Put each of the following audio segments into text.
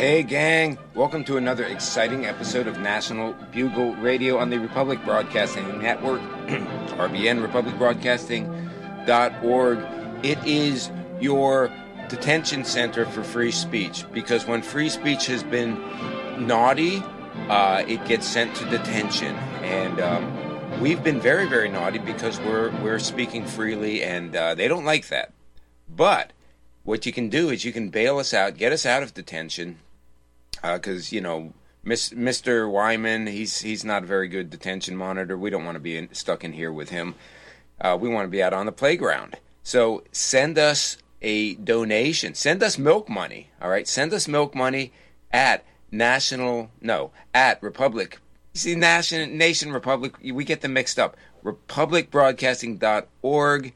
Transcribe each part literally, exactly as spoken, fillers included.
Hey gang, welcome to another exciting episode of National Bugle Radio on the Republic Broadcasting Network, R B N, republic broadcasting dot org. It is your detention center for free speech, because when free speech has been naughty, uh, it gets sent to detention. And um, we've been very, very naughty because we're, we're speaking freely, and uh, they don't like that. But what you can do is you can bail us out, get us out of detention, because, uh, you know, Miss, Mister Wyman, he's he's not a very good detention monitor. We don't want to be in, stuck in here with him. Uh, we want to be out on the playground. So send us a donation. Send us milk money, all right? Send us milk money at National, no, at Republic. You see, Nation, Nation Republic, we get them mixed up. republic broadcasting dot org.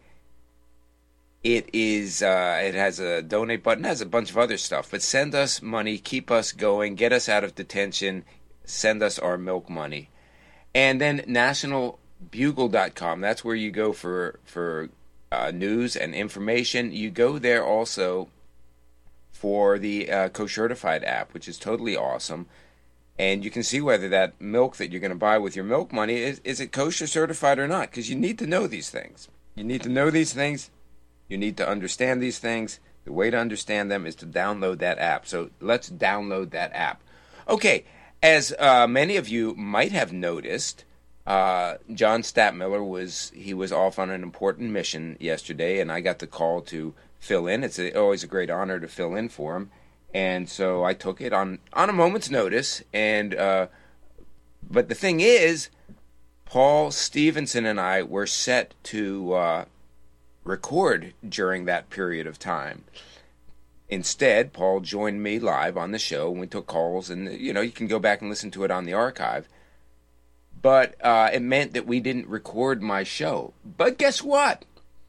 It is. Uh, it has a donate button. It has a bunch of other stuff. But send us money. Keep us going. Get us out of detention. Send us our milk money. And then national bugle dot com. That's where you go for for uh, news and information. You go there also for the uh, Co-Certified app, which is totally awesome. And you can see whether that milk that you're going to buy with your milk money is is it kosher certified or not. Because you need to know these things. You need to know these things. You need to understand these things. The way to understand them is to download that app. So let's download that app. Okay, as uh, many of you might have noticed, uh, John Stadtmiller was he was off on an important mission yesterday, and I got the call to fill in. It's a, always a great honor to fill in for him, and so I took it on on a moment's notice. And uh, but the thing is, Paul Stevenson and I were set to Uh, record during that period of time. Instead, Paul joined me live on the show, and we took calls, and, you know, you can go back and listen to it on the archive. But uh, it meant that we didn't record my show. But guess what?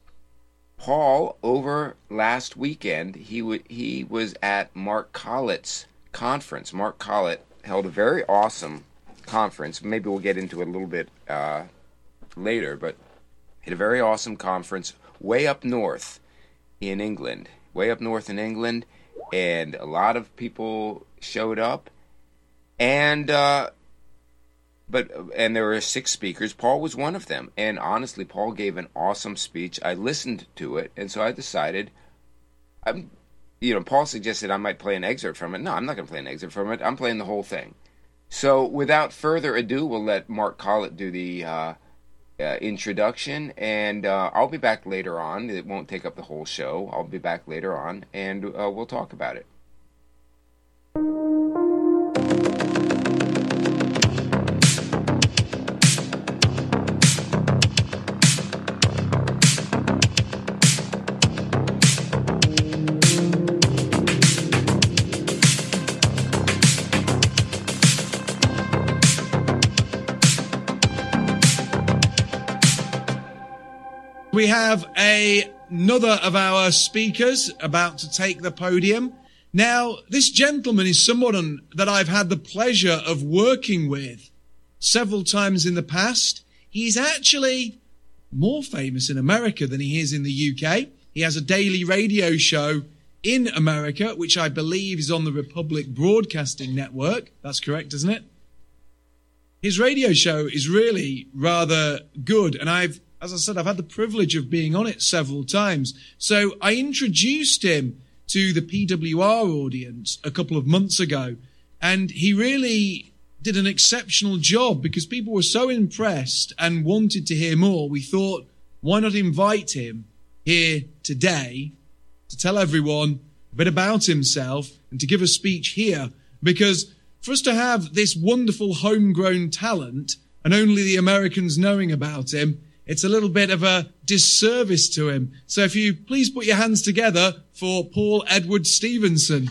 Paul, over last weekend, he w- he was at Mark Collett's conference. Mark Collett held a very awesome conference. Maybe we'll get into it a little bit uh, later, but he had a very awesome conference way up north in England, way up north in England, and a lot of people showed up, and uh, but and there were six speakers. Paul was one of them, and honestly, Paul gave an awesome speech. I listened to it, and so I decided, I'm, you know, Paul suggested I might play an excerpt from it. No, I'm not going to play an excerpt from it. I'm playing the whole thing. So, without further ado, we'll let Mark Collett do the Uh, Uh, introduction, and uh, I'll be back later on. It won't take up the whole show. I'll be back later on, and uh, we'll talk about it. We have a, another of our speakers about to take the podium. Now, this gentleman is someone that I've had the pleasure of working with several times in the past. He's actually more famous in America than he is in the U K. He has a daily radio show in America, which I believe is on the Republic Broadcasting Network. That's correct, isn't it? His radio show is really rather good, and I've As I said, I've had the privilege of being on it several times. So I introduced him to the P W R audience a couple of months ago, and he really did an exceptional job because people were so impressed and wanted to hear more. We thought, why not invite him here today to tell everyone a bit about himself and to give a speech here? Because for us to have this wonderful homegrown talent and only the Americans knowing about him, it's a little bit of a disservice to him. So if you please put your hands together for Paul Edward Stevenson.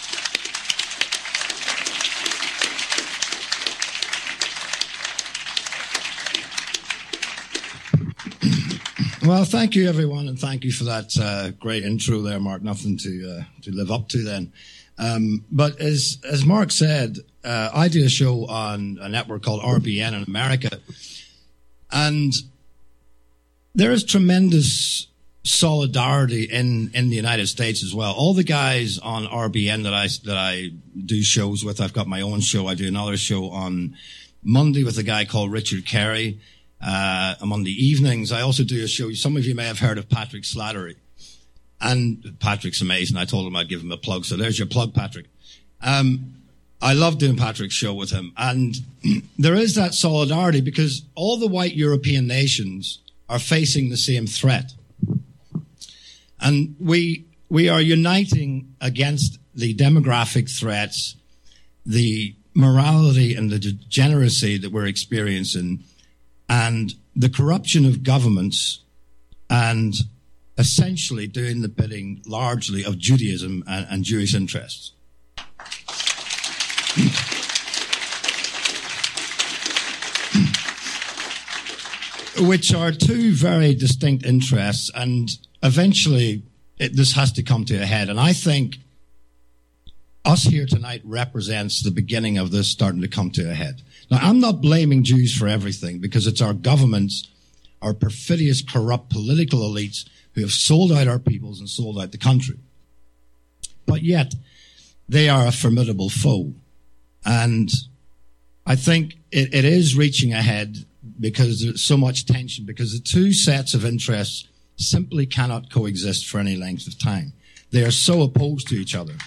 Well, thank you, everyone, and thank you for that uh, great intro there, Mark. Nothing to uh, to live up to then. Um, but as as Mark said, uh, I do a show on a network called R B N in America, and there is tremendous solidarity in, in the United States as well. All the guys on R B N that I, that I do shows with, I've got my own show. I do another show on Monday with a guy called Richard Carey. Uh, I'm on the evenings. I also do a show. Some of you may have heard of Patrick Slattery. And Patrick's amazing. I told him I'd give him a plug. So there's your plug, Patrick. Um, I love doing Patrick's show with him. And there is that solidarity because all the white European nations are facing the same threat. And we, we are uniting against the demographic threats, the morality and the degeneracy that we're experiencing, and the corruption of governments, and essentially doing the bidding largely of Judaism and, and Jewish interests. Which are two very distinct interests, and eventually it, this has to come to a head. And I think us here tonight represents the beginning of this starting to come to a head. Now, I'm not blaming Jews for everything, because it's our governments, our perfidious, corrupt political elites who have sold out our peoples and sold out the country. But yet, they are a formidable foe. And I think it, it is reaching a head because there's so much tension, because the two sets of interests simply cannot coexist for any length of time. They are so opposed to each other.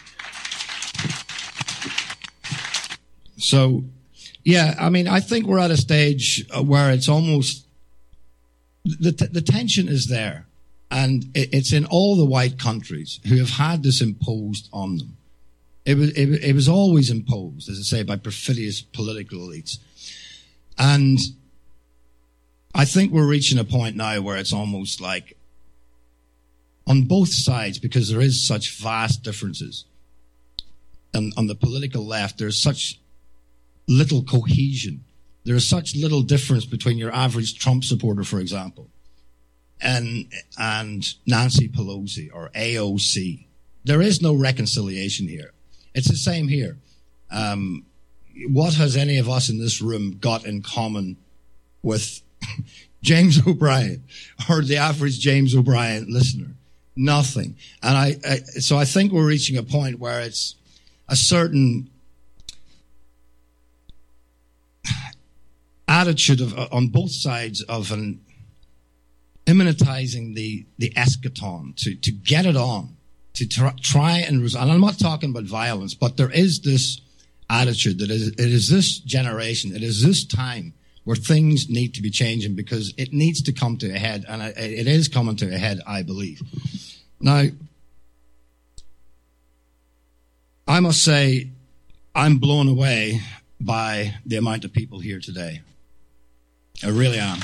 So, yeah, I mean, I think we're at a stage where it's almost, the, t- the tension is there. And it, it's in all the white countries who have had this imposed on them. It was, it, it was always imposed, as I say, by perfidious political elites. And I think we're reaching a point now where it's almost like, on both sides, because there is such vast differences, and on the political left, there's such little cohesion. There's such little difference between your average Trump supporter, for example, and and Nancy Pelosi or A O C. There is no reconciliation here. It's the same here. Um, what has any of us in this room got in common with James O'Brien or the average James O'Brien listener? Nothing. And I, I so I think we're reaching a point where it's a certain attitude of, on both sides of an immanentizing the, the eschaton, to, to get it on, to try, try and resolve. And I'm not talking about violence, but there is this attitude that is, it is this generation, it is this time where things need to be changing, because it needs to come to a head, and it is coming to a head, I believe. Now, I must say, I'm blown away by the amount of people here today. I really am.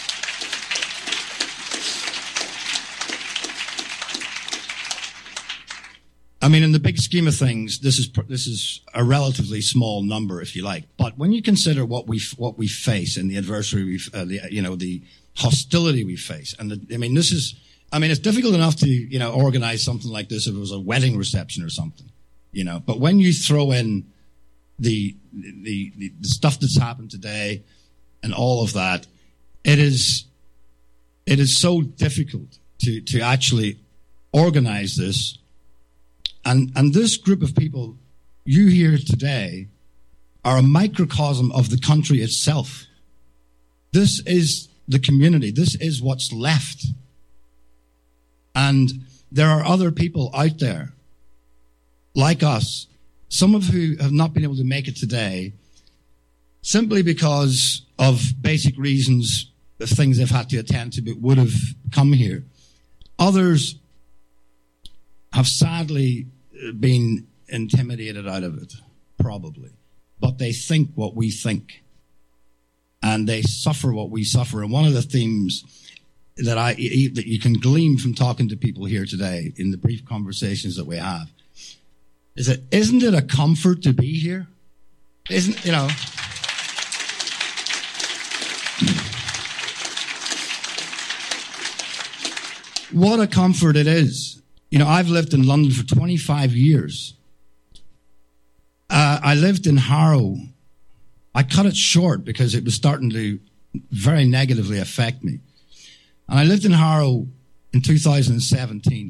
I mean, in the big scheme of things, this is this is a relatively small number, if you like. But when you consider what we what we face and the adversity, we uh, the you know the hostility we face, and the, I mean, this is I mean, it's difficult enough to you know organize something like this if it was a wedding reception or something, you know. But when you throw in the the the, the stuff that's happened today and all of that, it is it is so difficult to to actually organize this. And, and this group of people you hear today are a microcosm of the country itself. This is the community. This is what's left. And there are other people out there like us, some of who have not been able to make it today simply because of basic reasons, the things they've had to attend to, but would have come here. Others have sadly been intimidated out of it, probably. But they think what we think. And they suffer what we suffer. And one of the themes that I that you can glean from talking to people here today in the brief conversations that we have is that, isn't it a comfort to be here? Isn't, you know... What a comfort it is. You know, I've lived in London for twenty-five years. Uh, I lived in Harrow. I cut it short because it was starting to very negatively affect me. And I lived in Harrow in two thousand seventeen.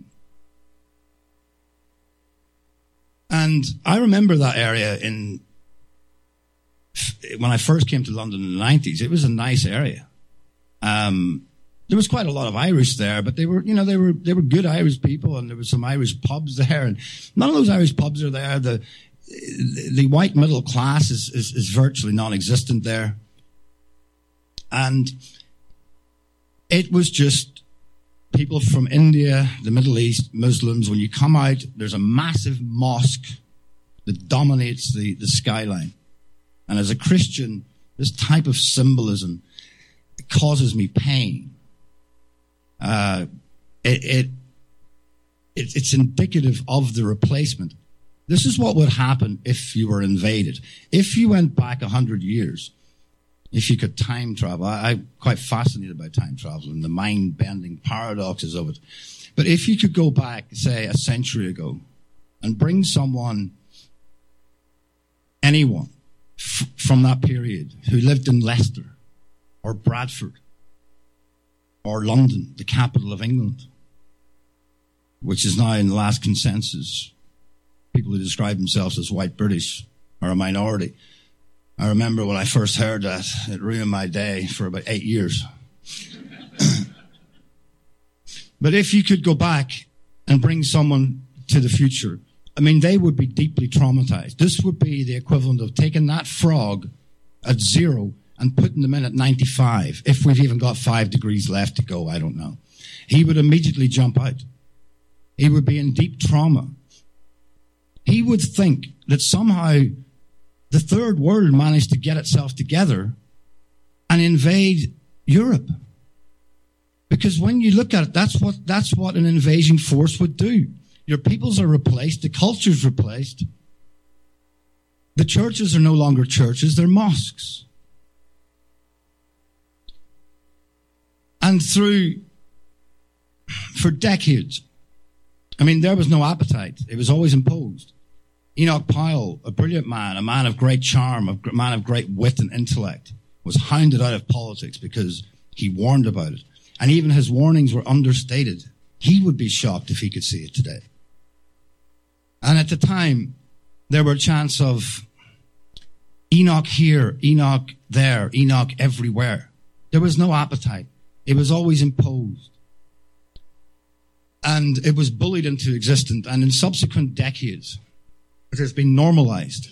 And I remember that area in when I first came to London in the nineties. It was a nice area. Um, there was quite a lot of Irish there, but they were, you know, they were they were good Irish people, and there were some Irish pubs there, and none of those Irish pubs are there. The the white middle class is is, is virtually non-existent there, and it was just people from India, the Middle East, Muslims. When you come out, there's a massive mosque that dominates the, the skyline. And as a Christian, this type of symbolism causes me pain. Uh, it, it, it it's indicative of the replacement. This is what would happen if you were invaded. If you went back a hundred years, if you could time travel, I, I'm quite fascinated by time travel and the mind-bending paradoxes of it. But if you could go back, say, a century ago and bring someone, anyone f- from that period who lived in Leicester or Bradford or London, the capital of England, which is now in the last consensus, people who describe themselves as white British are a minority. I remember when I first heard that, it ruined my day for about eight years. But if you could go back and bring someone to the future, I mean, they would be deeply traumatized. This would be the equivalent of taking that frog at zero and putting them in at ninety-five. If we've even got five degrees left to go, I don't know. He would immediately jump out. He would be in deep trauma. He would think that somehow the third world managed to get itself together and invade Europe. Because when you look at it, that's what, that's what an invasion force would do. Your peoples are replaced, the culture's replaced. The churches are no longer churches, they're mosques. And through, for decades, I mean, there was no appetite. It was always imposed. Enoch Powell, a brilliant man, a man of great charm, a man of great wit and intellect, was hounded out of politics because he warned about it. And even his warnings were understated. He would be shocked if he could see it today. And at the time, there were chants of Enoch here, Enoch there, Enoch everywhere. There was no appetite. It was always imposed. And it was bullied into existence. And in subsequent decades, it has been normalized.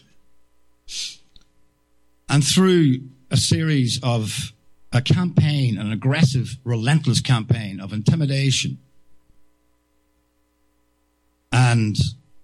And through a series of a campaign, an aggressive, relentless campaign of intimidation and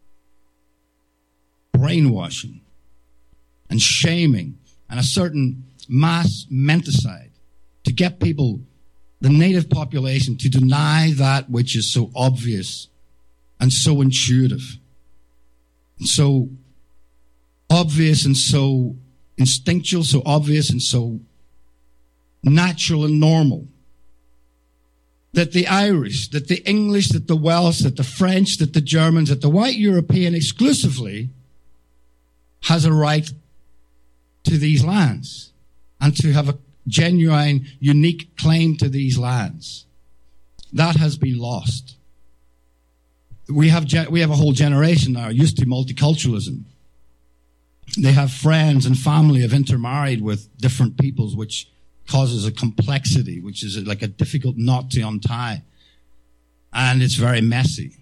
brainwashing and shaming and a certain mass menticide to get people, the native population, to deny that which is so obvious and so intuitive. So obvious and so instinctual, so obvious and so natural and normal. That the Irish, that the English, that the Welsh, that the French, that the Germans, that the white European exclusively has a right to these lands and to have a genuine, unique claim to these lands. That has been lost. We have we have a whole generation now used to multiculturalism. They have friends and family have intermarried with different peoples, which causes a complexity, which is like a difficult knot to untie. And it's very messy.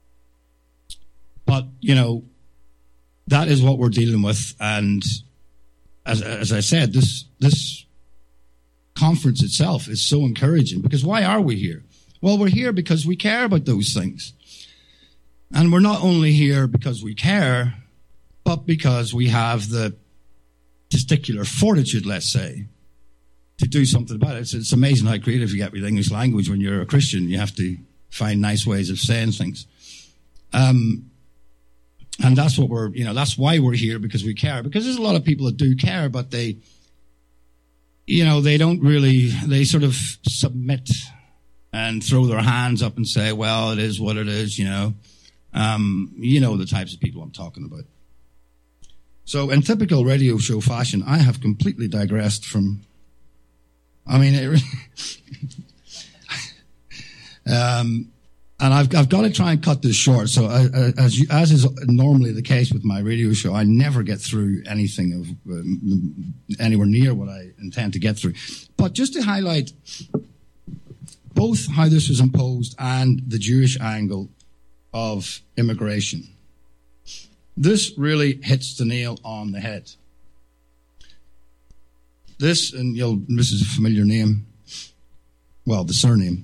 But, you know, that is what we're dealing with. And as, as I said, this, this conference itself is so encouraging, because why are we here? Well, we're here because we care about those things. And we're not only here because we care, but because we have the testicular fortitude, let's say, to do something about it. It's, it's amazing how creative you get with the English language when you're a Christian. You have to find nice ways of saying things. Um, and that's what we're, you know, that's why we're here, because we care. Because there's a lot of people that do care, but they, you know, they don't really, they sort of submit and throw their hands up and say, well, it is what it is, you know. Um, you know the types of people I'm talking about. So in typical radio show fashion, I have completely digressed from, I mean, it, Um, and I've, I've got to try and cut this short. So I, I, as, you, as is normally the case with my radio show, I never get through anything of um, anywhere near what I intend to get through. But just to highlight both how this was imposed and the Jewish angle of immigration, this really hits the nail on the head. This, and you'll, this is a familiar name, well, the surname,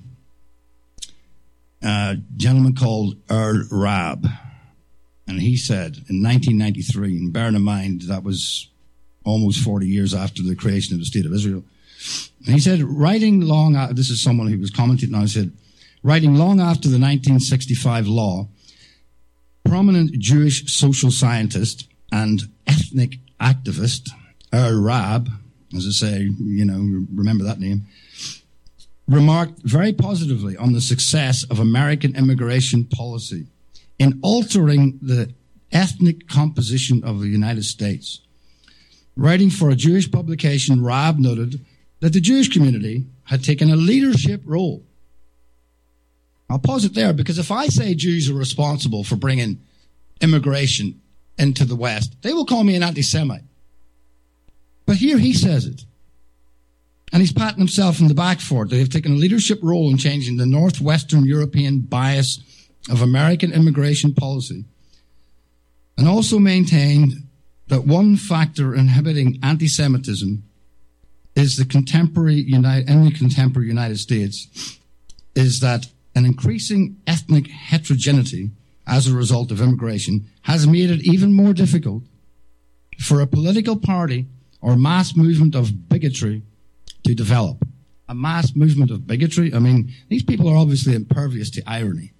a gentleman called Earl Raab. And he said in nineteen ninety-three, and bearing in mind that was almost forty years after the creation of the State of Israel, and he said, writing long, after, this is someone who was commenting now, he said, writing long after the nineteen sixty-five law, prominent Jewish social scientist and ethnic activist Earl Raab, as I say, you know, remember that name, remarked very positively on the success of American immigration policy in altering the ethnic composition of the United States. Writing for a Jewish publication, Raab noted that the Jewish community had taken a leadership role. I'll pause it there, because if I say Jews are responsible for bringing immigration into the West, they will call me an anti-Semite. But here he says it. And he's patting himself in the back for it. They have taken a leadership role in changing the Northwestern European bias of American immigration policy, and also maintained that one factor inhibiting anti-Semitism is the contemporary United, in the contemporary United States is that an increasing ethnic heterogeneity as a result of immigration has made it even more difficult for a political party or mass movement of bigotry to develop. A mass movement of bigotry? I mean, these people are obviously impervious to irony.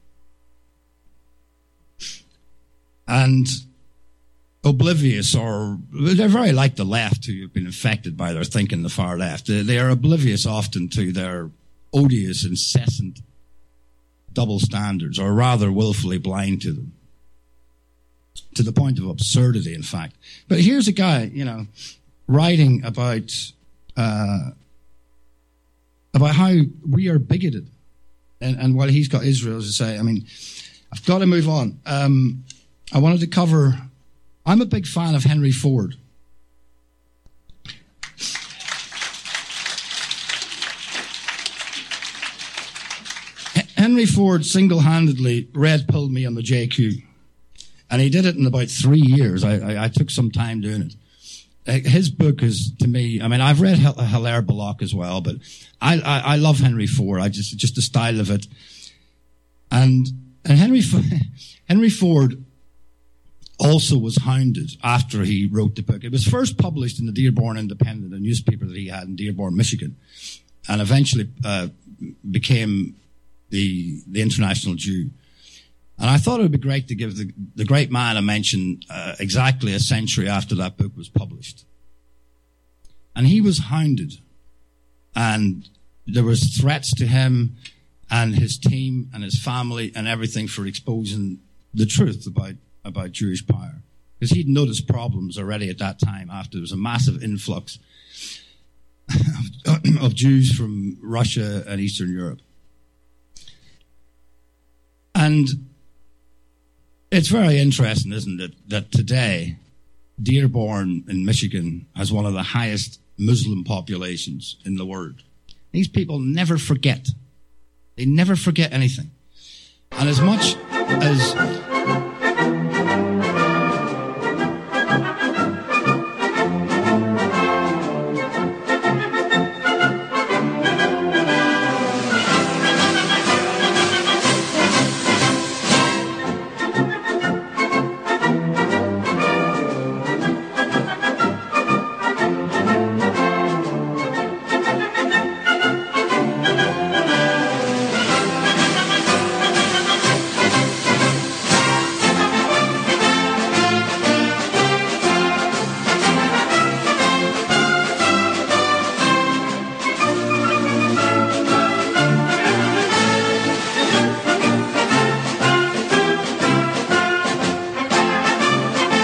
And oblivious, or they're very like the left, who have been infected by their thinking, the far left. They, they are oblivious often to their odious, incessant double standards, or rather willfully blind to them, to the point of absurdity, in fact. But here's a guy, you know, writing about uh, about how we are bigoted, and, and while he's got Israel, as I say, I mean, I've got to move on. Um, I wanted to cover. I'm a big fan of Henry Ford. Henry Ford single-handedly red-pilled me on the J Q. And he did it in about three years. I, I, I took some time doing it. His book is, to me, I mean, I've read Hilaire Belloc as well, but I, I, I love Henry Ford. I just, just the style of it. And, and Henry, Henry Ford also was hounded after he wrote the book. It was first published in the Dearborn Independent, a newspaper that he had in Dearborn, Michigan, and eventually uh, became the the International Jew. And I thought it would be great to give the, the great man a mention uh, exactly a century after that book was published. And he was hounded, and there was threats to him and his team and his family and everything for exposing the truth about about Jewish power, because he'd noticed problems already at that time after there was a massive influx of, of Jews from Russia and Eastern Europe. And it's very interesting, isn't it, that today Dearborn in Michigan has one of the highest Muslim populations in the world. These people never forget. They never forget anything. And as much as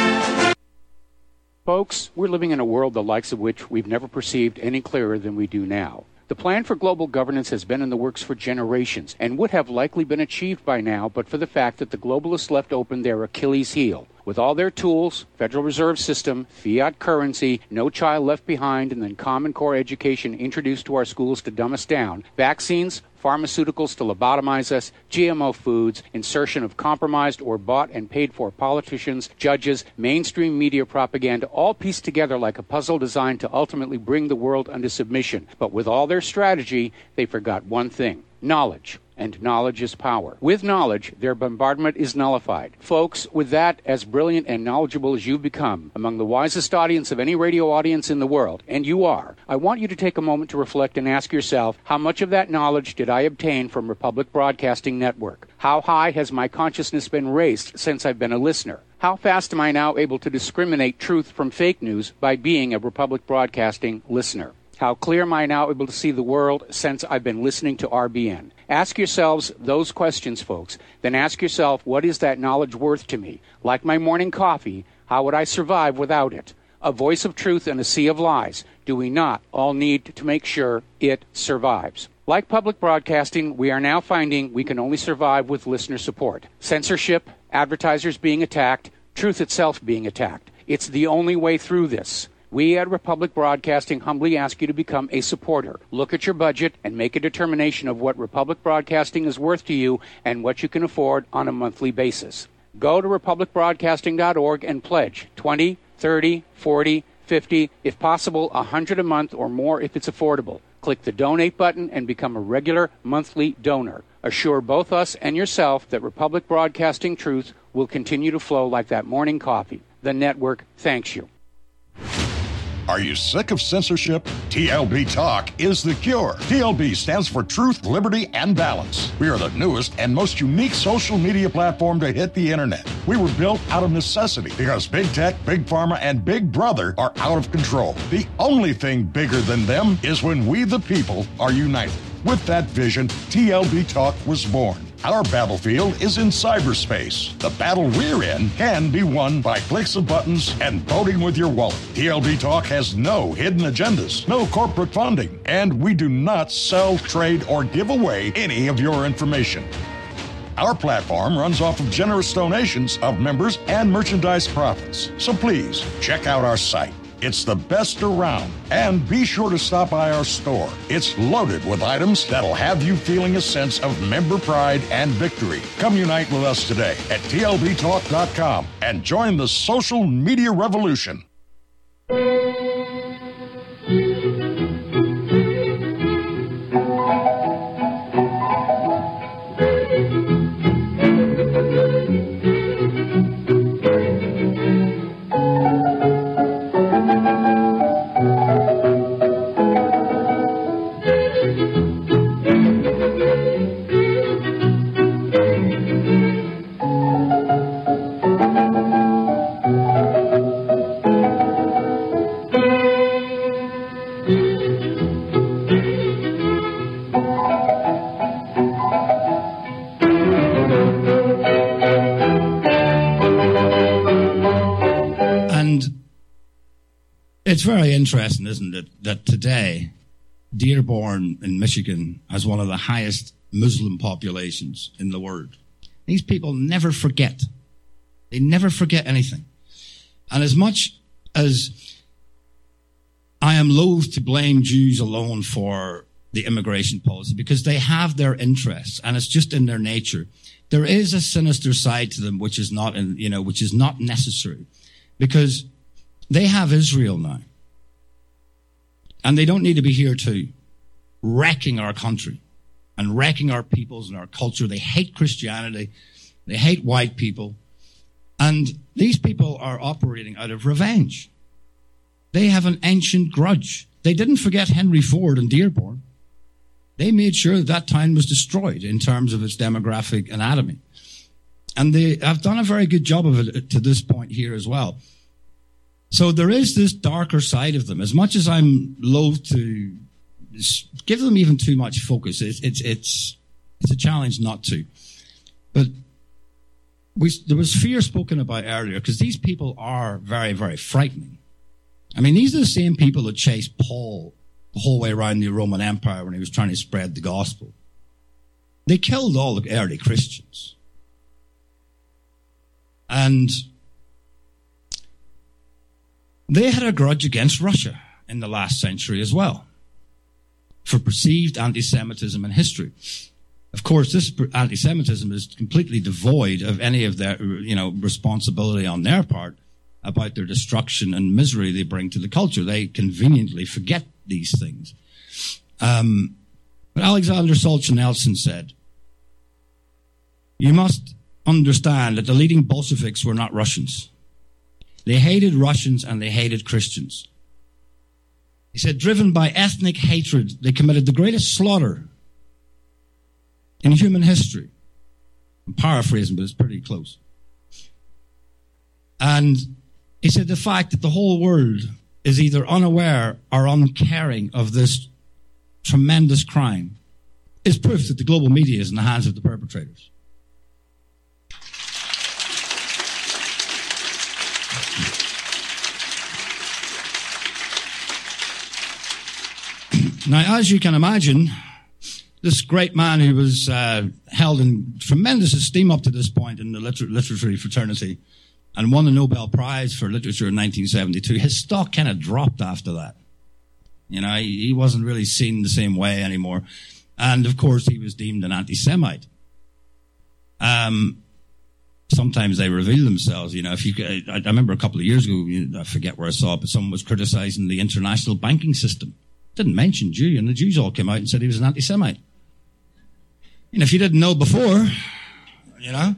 Folks, we're living in a world the likes of which we've never perceived any clearer than we do now. The plan for global governance has been in the works for generations and would have likely been achieved by now but for the fact that the globalists left open their Achilles heel. With all their tools, Federal Reserve System, fiat currency, no child left behind, and then Common Core education introduced to our schools to dumb us down, vaccines, pharmaceuticals to lobotomize us, G M O foods, insertion of compromised or bought and paid for politicians, judges, mainstream media propaganda, all pieced together like a puzzle designed to ultimately bring the world under submission. But with all their strategy, they forgot one thing: knowledge. And knowledge is power. With knowledge, their bombardment is nullified. Folks, with that, as brilliant and knowledgeable as you've become, among the wisest audience of any radio audience in the world, and you are, I want you to take a moment to reflect and ask yourself, how much of that knowledge did I obtain from Republic Broadcasting Network? How high has my consciousness been raised since I've been a listener? How fast am I now able to discriminate truth from fake news by being a Republic Broadcasting listener? How clear am I now able to see the world since I've been listening to R B N? Ask yourselves those questions, folks. Then ask yourself, what is that knowledge worth to me? Like my morning coffee, how would I survive without it? A voice of truth in a sea of lies. Do we not all need to make sure it survives? Like public broadcasting, we are now finding we can only survive with listener support. Censorship, advertisers being attacked, truth itself being attacked. It's the only way through this. We at Republic Broadcasting humbly ask you to become a supporter. Look at your budget and make a determination of what Republic Broadcasting is worth to you and what you can afford on a monthly basis. Go to republic broadcasting dot org and pledge twenty, thirty, forty, fifty, if possible one hundred a month or more if it's affordable. Click the donate button and become a regular monthly donor. Assure both us and yourself that Republic Broadcasting truth will continue to flow like that morning coffee. The network thanks you. Are you sick of censorship? T L B Talk is the cure. T L B stands for Truth, Liberty, and Balance. We are the newest and most unique social media platform to hit the internet. We were built out of necessity because big tech, big pharma, and big brother are out of control. The only thing bigger than them is when we the people are united. With that vision, T L B Talk was born. Our battlefield is in cyberspace. The battle we're in can be won by clicks of buttons and voting with your wallet. T L B Talk has no hidden agendas, no corporate funding, and we do not sell, trade, or give away any of your information. Our platform runs off of generous donations of members and merchandise profits. So please, check out our site. It's the best around. And be sure to stop by our store. It's loaded with items that'll have you feeling a sense of member pride and victory. Come unite with us today at T L B talk dot com and join the social media revolution. It's very interesting, isn't it, that today Dearborn in Michigan has one of the highest Muslim populations in the world. These people never forget. They never forget anything. And as much as I am loath to blame Jews alone for the immigration policy, because they have their interests and it's just in their nature, there is a sinister side to them which is not, in, you know, which is not necessary, because they have Israel now. And they don't need to be here too, wrecking our country and wrecking our peoples and our culture. They hate Christianity. They hate white people. And these people are operating out of revenge. They have an ancient grudge. They didn't forget Henry Ford and Dearborn. They made sure that that town was destroyed in terms of its demographic anatomy. And they have done a very good job of it to this point here as well. So there is this darker side of them. As much as I'm loath to give them even too much focus, it's it's it's, it's a challenge not to. But we, there was fear spoken about earlier, because these people are very, very frightening. I mean, these are the same people that chased Paul the whole way around the Roman Empire when he was trying to spread the gospel. They killed all the early Christians. And they had a grudge against Russia in the last century as well for perceived anti-Semitism in history. Of course, this anti-Semitism is completely devoid of any of their, you know, responsibility on their part about their destruction and misery they bring to the culture. They conveniently forget these things. Um, but Alexander Solzhenitsyn said, "You must understand that the leading Bolsheviks were not Russians. They hated Russians and they hated Christians." He said, driven by ethnic hatred, they committed the greatest slaughter in human history. I'm paraphrasing, but it's pretty close. And he said the fact that the whole world is either unaware or uncaring of this tremendous crime is proof that the global media is in the hands of the perpetrators. Now, as you can imagine, this great man who was uh, held in tremendous esteem up to this point in the liter- literary fraternity and won the Nobel Prize for Literature in nineteen seventy-two, his stock kind of dropped after that. You know, he, he wasn't really seen the same way anymore. And, of course, he was deemed an anti-Semite. Um, sometimes they reveal themselves. You know, if you, I, I remember a couple of years ago, I forget where I saw it, but someone was criticizing the international banking system. Didn't mention Jew, and the Jews all came out and said he was an anti-Semite. And if you didn't know before, you know.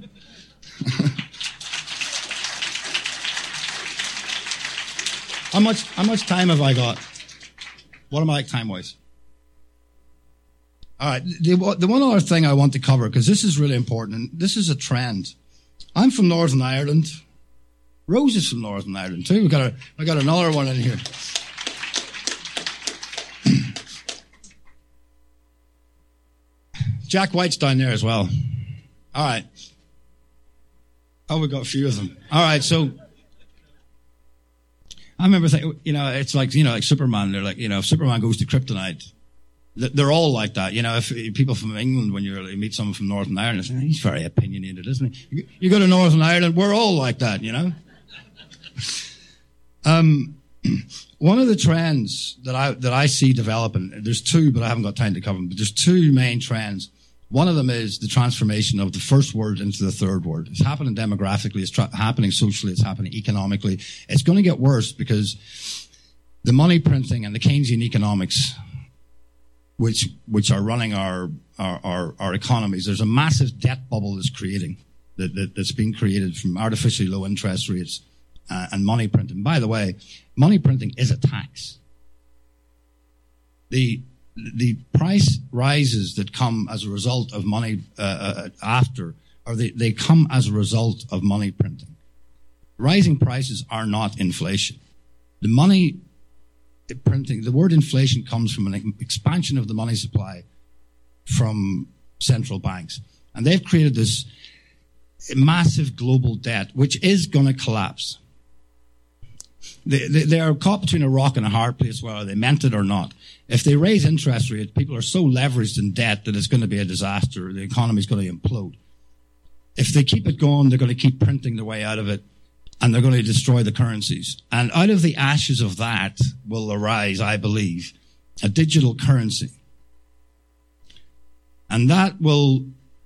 how much how much time have I got? What am I like time-wise? All right, the, the one other thing I want to cover, because this is really important, and this is a trend. I'm from Northern Ireland. Rose is from Northern Ireland, too. We got a, I got another one in here. Jack White's down there as well. All right. Oh, we've got a few of them. All right, so I remember thinking, you know, it's like, you know, like Superman. They're like, you know, if Superman goes to kryptonite, they're all like that. You know, if people from England, when you meet someone from Northern Ireland, they say, he's very opinionated, isn't he? You go to Northern Ireland, we're all like that, you know? Um, one of the trends that I, that I see developing, there's two, but I haven't got time to cover them, but there's two main trends. One of them is the transformation of the first world into the third world. It's happening demographically, it's tra- happening socially, it's happening economically. It's going to get worse because the money printing and the Keynesian economics, which which are running our our, our, our economies, there's a massive debt bubble that's creating, that, that, that's being created from artificially low interest rates uh, and money printing. By the way, money printing is a tax. The The price rises that come as a result of money uh, uh, after, or they, they come as a result of money printing. Rising prices are not inflation. The money printing, the word inflation comes from an expansion of the money supply from central banks. And they've created this massive global debt, which is going to collapse. They, they, they are caught between a rock and a hard place, whether they meant it or not. If they raise interest rates, people are so leveraged in debt that it's going to be a disaster. The economy is going to implode. If they keep it going, they're going to keep printing their way out of it, and they're going to destroy the currencies. And out of the ashes of that will arise, I believe, a digital currency. And that will,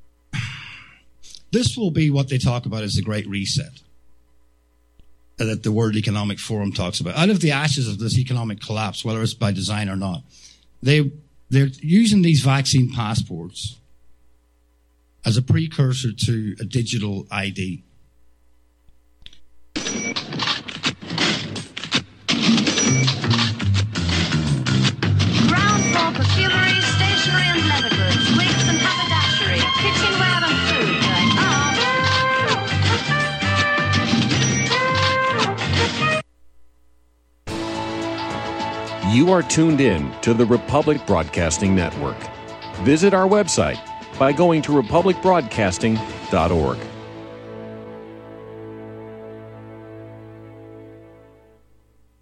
this will be what they talk about as the Great Reset, that the World Economic Forum talks about. Out of the ashes of this economic collapse, whether it's by design or not, they, they're using these vaccine passports as a precursor to a digital I D. Ground floor perfumery, stationery and leather goods, wigs and haberdashery, kitchenware and food. You are tuned in to the Republic Broadcasting Network. Visit our website by going to republic broadcasting dot org. What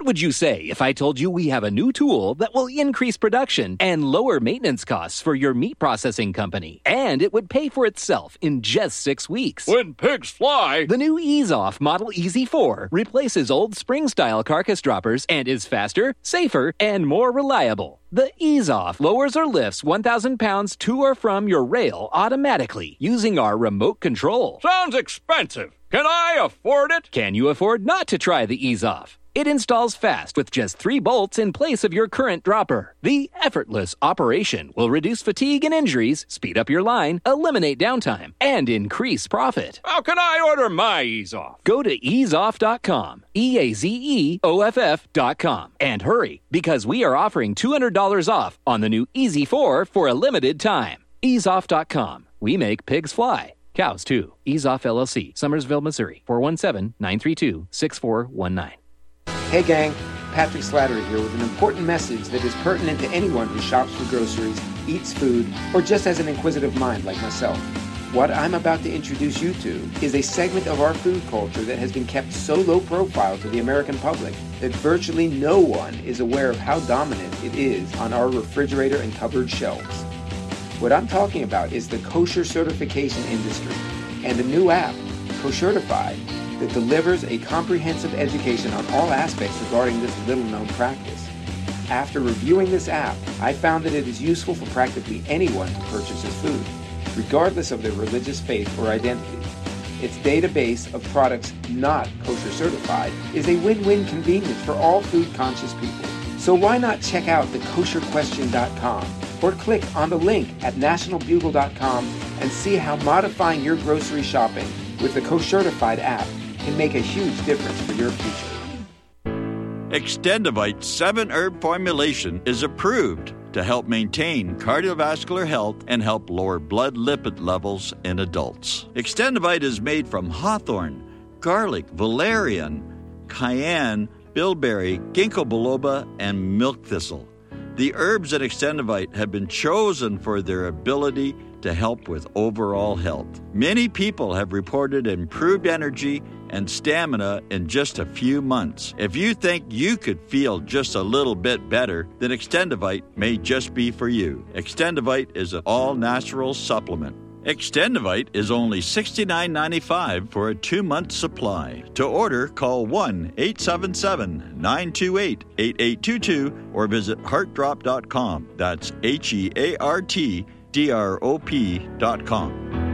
would you say if I told you we have a new tool that will increase production and lower maintenance costs for your meat processing company? And it would pay for itself in just six weeks. When pigs fly! The new Ease Off Model E Z four replaces old spring-style carcass droppers and is faster, safer, and more reliable. The Ease Off lowers or lifts one thousand pounds to or from your rail automatically using our remote control. Sounds expensive. Can I afford it? Can you afford not to try the Ease Off? It installs fast with just three bolts in place of your current dropper. The effortless operation will reduce fatigue and injuries, speed up your line, eliminate downtime, and increase profit. How can I order my Ease Off? Go to ease off dot com, E A Z E O F F dot com, and hurry, because we are offering two hundred dollars off on the new E Z four for a limited time. ease off dot com. We make pigs fly. Cows, too. Ease Off L L C, Summersville, Missouri, four one seven, nine three two, six four one nine. Hey gang, Patrick Slattery here with an important message that is pertinent to anyone who shops for groceries, eats food, or just has an inquisitive mind like myself. What I'm about to introduce you to is a segment of our food culture that has been kept so low profile to the American public that virtually no one is aware of how dominant it is on our refrigerator and cupboard shelves. What I'm talking about is the kosher certification industry and a new app, Koshertified, that delivers a comprehensive education on all aspects regarding this little-known practice. After reviewing this app, I found that it is useful for practically anyone who purchases food, regardless of their religious faith or identity. Its database of products not kosher certified is a win-win convenience for all food-conscious people. So why not check out the kosher question dot com or click on the link at national bugle dot com and see how modifying your grocery shopping with the Koshertified app can make a huge difference for your future. Extendivite seven herb formulation is approved to help maintain cardiovascular health and help lower blood lipid levels in adults. Extendivite is made from hawthorn, garlic, valerian, cayenne, bilberry, ginkgo biloba, and milk thistle. The herbs in Extendivite have been chosen for their ability to help with overall health. Many people have reported improved energy and stamina in just a few months. If you think you could feel just a little bit better, then Extendivite may just be for you. Extendivite is an all-natural supplement. Extendivite is only sixty-nine ninety-five for a two-month supply. To order, call one eight seven seven, nine two eight, eight eight two two or visit heart drop dot com. That's H E A R T D R O P dot com.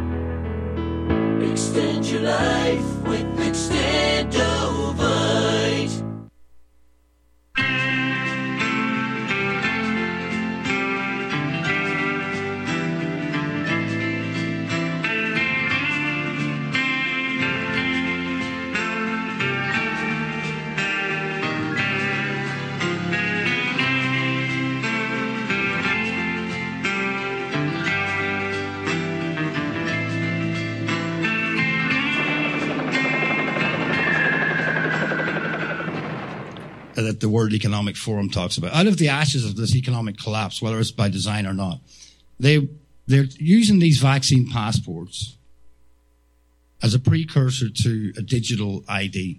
Extend your life with Extendovite. That the World Economic Forum talks about. Out of the ashes of this economic collapse, whether it's by design or not, they, they're using these vaccine passports as a precursor to a digital I D.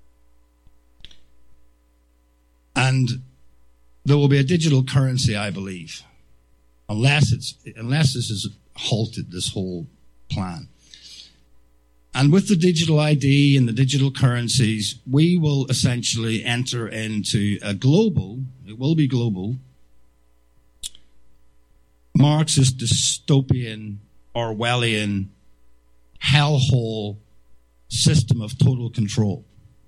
And there will be a digital currency, I believe, unless it's unless this is halted, this whole plan. And with the digital I D and the digital currencies, we will essentially enter into a global, it will be global, Marxist, dystopian, Orwellian, hellhole system of total control.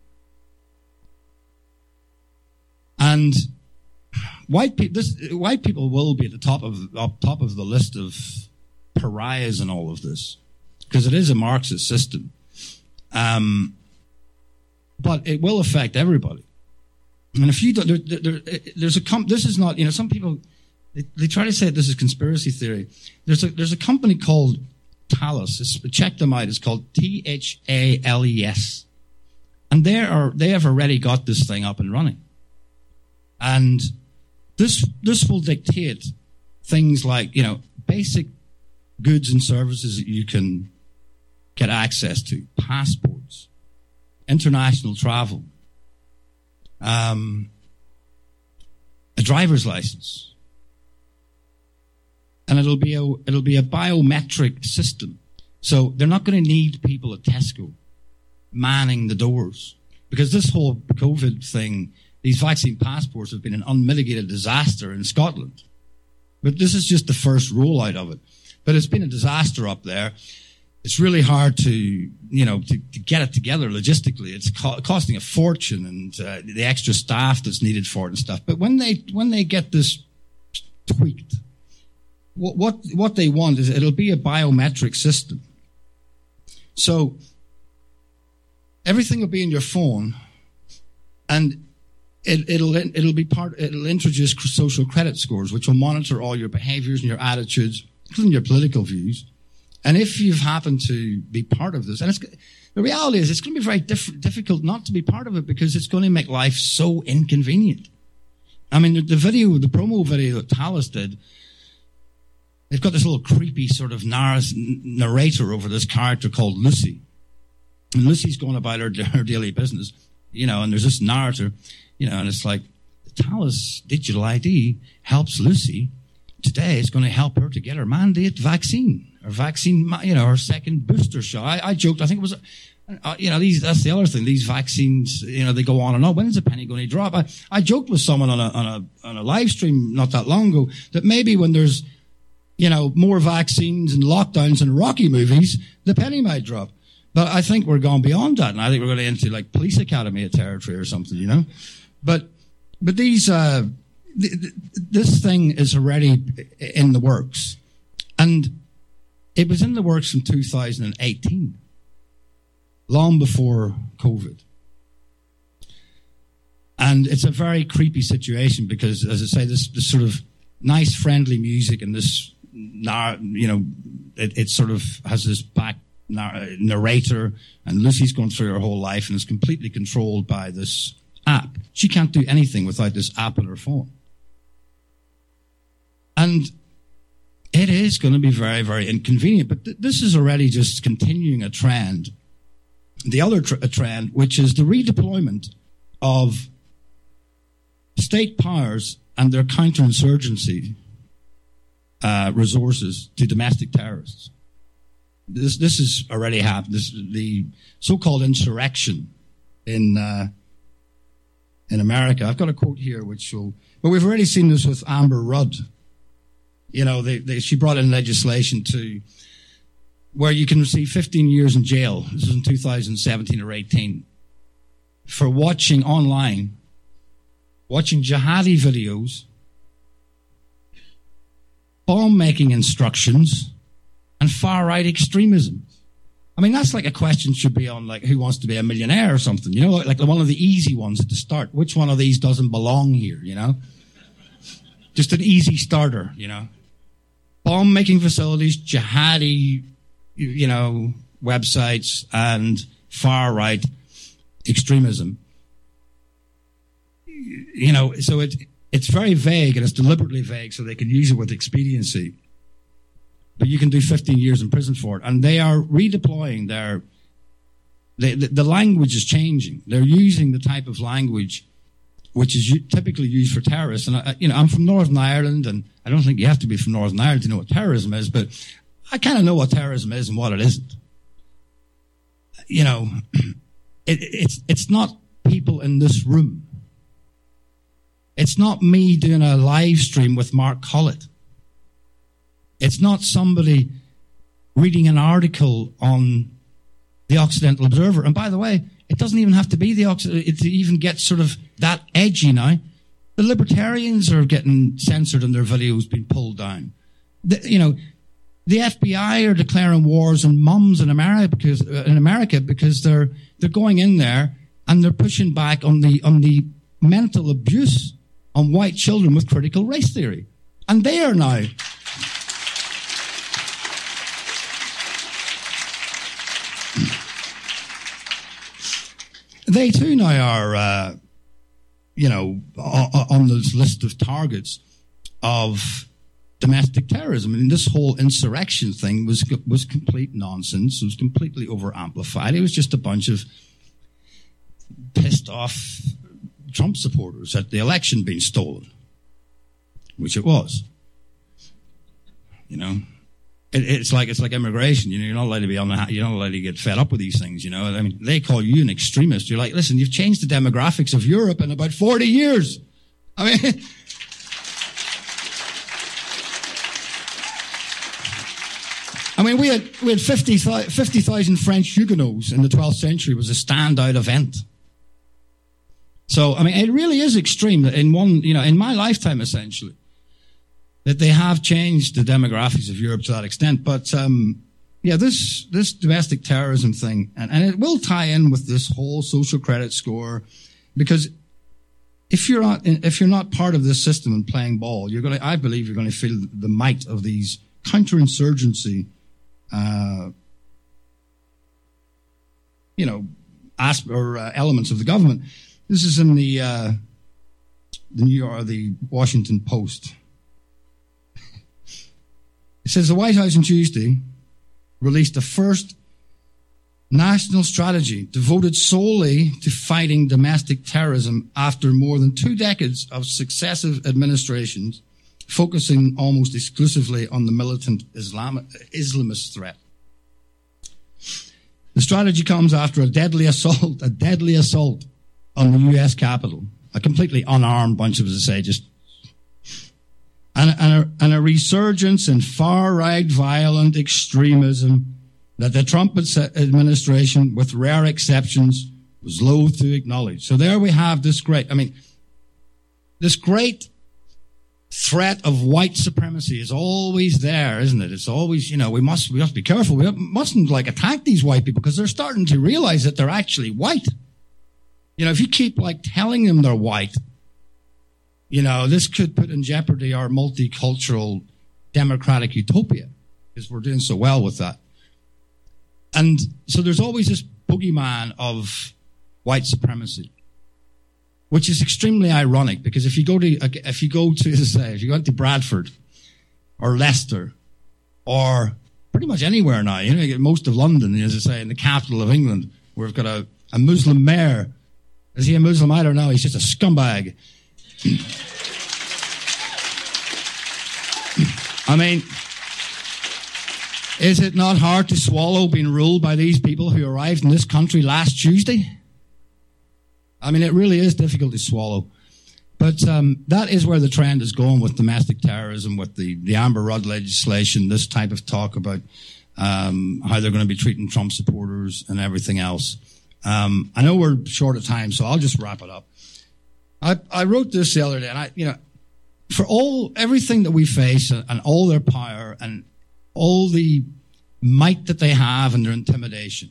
And white people, this, white people will be at the top of, up top of the list of pariahs in all of this, because it is a Marxist system. Um, but it will affect everybody. And if you don't, there, there, there's a, com- this is not, you know, some people, they, they try to say this is conspiracy theory. There's a, there's a company called Thales. It's, check them out. It's called T H A L E S. And they are, they have already got this thing up and running. And this, this will dictate things like, you know, basic goods and services that you can get access to, passports, international travel, um, a driver's license. And it'll be a, it'll be a biometric system. So they're not going to need people at Tesco manning the doors. Because this whole COVID thing, these vaccine passports have been an unmitigated disaster in Scotland. But this is just the first rollout of it. But it's been a disaster up there. It's really hard to, you know, to, to get it together logistically. It's co- costing a fortune, and uh, the extra staff that's needed for it and stuff. But when they when they get this tweaked, what what what they want is it'll be a biometric system. So everything will be in your phone, and it, it'll it'll be part. It'll introduce social credit scores, which will monitor all your behaviours and your attitudes, including your political views. And if you've happened to be part of this, and it's, the reality is it's going to be very diff- difficult not to be part of it, because it's going to make life so inconvenient. I mean, the, the video, the promo video that Talis did, they've got this little creepy sort of narr- narrator over this character called Lucy. And Lucy's going about her, her daily business, you know, and there's this narrator, you know, and it's like, the Talis digital I D helps Lucy. Today it's going to help her to get her mandate vaccine, or vaccine, you know, her second booster shot. I, I joked, I think it was, uh, you know, these, that's the other thing. These vaccines, you know, they go on and on. When's the penny going to drop? I, I joked with someone on a, on a, on a live stream not that long ago that maybe when there's, you know, more vaccines and lockdowns and Rocky movies, the penny might drop. But I think we're gone beyond that. And I think we're going into like police academy territory or something, you know, but, but these, uh, this thing is already in the works, and it was in the works in two thousand eighteen, long before COVID. And it's a very creepy situation because, as I say, this, this sort of nice, friendly music and this, you know, it, it sort of has this back narrator, and Lucy's gone through her whole life and is completely controlled by this app. She can't do anything without this app on her phone. And it is going to be very, very inconvenient. But th- this is already just continuing a trend. The other tr- a trend, which is the redeployment of state powers and their counterinsurgency uh, resources to domestic terrorists. This this is already happened. This the so-called insurrection in uh, in America. I've got a quote here which will. But we've already seen this with Amber Rudd. You know, they, they, she brought in legislation to where you can receive fifteen years in jail. This was in two thousand seventeen or eighteen for watching online, watching jihadi videos, bomb-making instructions, and far-right extremism. I mean, that's like a question should be on, like, Who Wants to Be a Millionaire or something, you know, like, like one of the easy ones at the start. Which one of these doesn't belong here, you know? Just an easy starter, you know? Bomb-making facilities, jihadi, you know, websites, and far-right extremism. You know, so it, it's very vague, and it's deliberately vague so they can use it with expediency. But you can do fifteen years in prison for it. And they are redeploying their, they, the, the language is changing. They're using the type of language which is u- typically used for terrorists. And, I, you know, I'm from Northern Ireland, and I don't think you have to be from Northern Ireland to know what terrorism is, but I kind of know what terrorism is and what it isn't. You know, it, it's, it's not people in this room. It's not me doing a live stream with Mark Collett. It's not somebody reading an article on the Occidental Observer. And by the way, it doesn't even have to be the Occidental. It even gets sort of that edgy now. The libertarians are getting censored and their videos being pulled down. The, you know, the F B I are declaring wars on mums in America because uh, in America because they're they're going in there and they're pushing back on the on the mental abuse on white children with critical race theory, and they are now. They too now are, uh, you know, on this list of targets of domestic terrorism. I mean, this whole insurrection thing was was complete nonsense. It was completely over amplified. It was just a bunch of pissed off Trump supporters that the election being stolen, which it was. You know, it, it's like it's like immigration. You know, you're not allowed to be on the. You're not allowed to get fed up with these things. You know, I mean, they call you an extremist. You're like, listen, you've changed the demographics of Europe in about forty years. I mean. I mean, we had we had fifty thousand French Huguenots in the twelfth century. It was a standout event. So, I mean, it really is extreme that in one, you know, in my lifetime, essentially, that they have changed the demographics of Europe to that extent. But, um, yeah, this this domestic terrorism thing, and, and it will tie in with this whole social credit score, because if you're not if you're not part of this system and playing ball, you're going to, I believe, you're going to feel the might of these counterinsurgency. Uh, you know, asp- or uh, elements of the government. This is in the uh, the New York, the Washington Post. It says the White House on Tuesday released the first national strategy devoted solely to fighting domestic terrorism after more than two decades of successive administrations, focusing almost exclusively on the militant Islam- Islamist threat. The strategy comes after a deadly assault, a deadly assault on the U S Capitol, a completely unarmed bunch of us, say, just, and, and, a, and a resurgence in far-right violent extremism that the Trump administration, with rare exceptions, was loath to acknowledge. So there we have this great, I mean, this great threat of white supremacy is always there, isn't it? It's always, you know, we must, we must be careful. We mustn't like attack these white people because they're starting to realize that they're actually white. You know, if you keep like telling them they're white, you know, this could put in jeopardy our multicultural democratic utopia because we're doing so well with that. And so there's always this boogeyman of white supremacy, which is extremely ironic because if you go to, if you go to, say, if you go to Bradford or Leicester or pretty much anywhere now, you know, you get most of London, as I say, in the capital of England, where we've got a, a Muslim mayor. Is he a Muslim? I don't know. He's just a scumbag. I mean, is it not hard to swallow being ruled by these people who arrived in this country last Tuesday? I mean, it really is difficult to swallow. But um, that is where the trend is going with domestic terrorism, with the, the Amber Rudd legislation, this type of talk about um, how they're going to be treating Trump supporters and everything else. Um, I know we're short of time, so I'll just wrap it up. I, I wrote this the other day, and I, you know, for all everything that we face and, and all their power and all the might that they have and their intimidation,